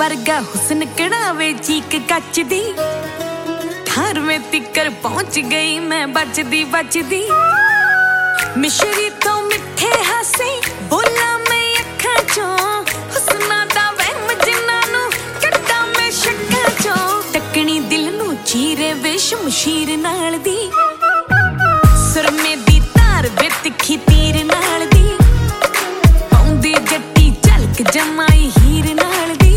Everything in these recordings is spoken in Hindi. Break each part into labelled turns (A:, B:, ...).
A: वर्गा हुस्न कड़ावे चीक कच दी 18वें तिकर पहुंच गई मैं बचदी बचदी मिश्री तो मिठे हासे बोला मैं अखां चों हुस्ना दा वहम जिन्हां नूं कड्डां मैं शक्कां चों टकनी दिल नूं चीरे वे शमशीर नाल दी सुरमे दी तार वे तिखी तीर नाल दी पाउंदी जट्टी झलक जमाई हीर नाल दी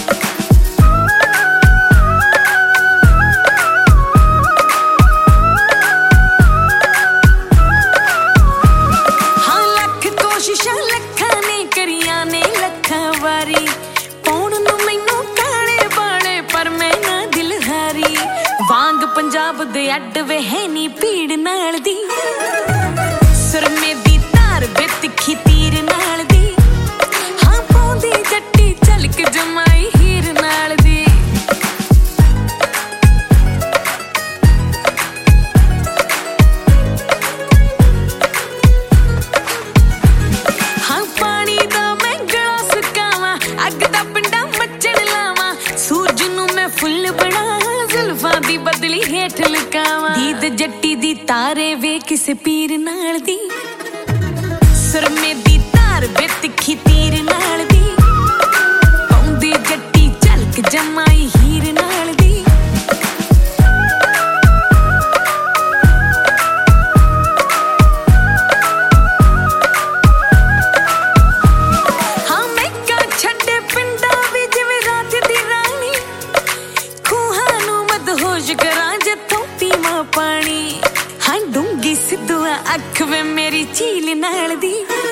A: हाँ लख कोशिशां लखां ने करियां ने लखां वारी पौण नूं मैनूं काले बाले पर मैं ना दिल हारी वांग पंजाब दे अड्ड वे है नी भीड़ नाल दी सुरमे दी तार वे तिखी तीर नाल दी हाँ पाउंदी जट्टी झलक जमाई हीर नाल दी हाँ पानी दा मैं गला सुकावां अग दा पिंडा मचण लावां सूरज नूं मैं फुੱਲ बना जुल्फां दी बदली हेठ लुकावां दीद जट्टी दी तारे वे किसे पीर नाल दी सुरमे दी तार वे तिखी तीर नाल दी पाउंदी जट्टी झलक जमाई हीर नाल दी हाँ मैं का छड्डे पिंडा वी जिवें रात दी रानी खूहां नूं मदहोश करां जिथों पीवां पानी हाँ डूंगी सिद्धूआ अख वे मेरी झील नाल दी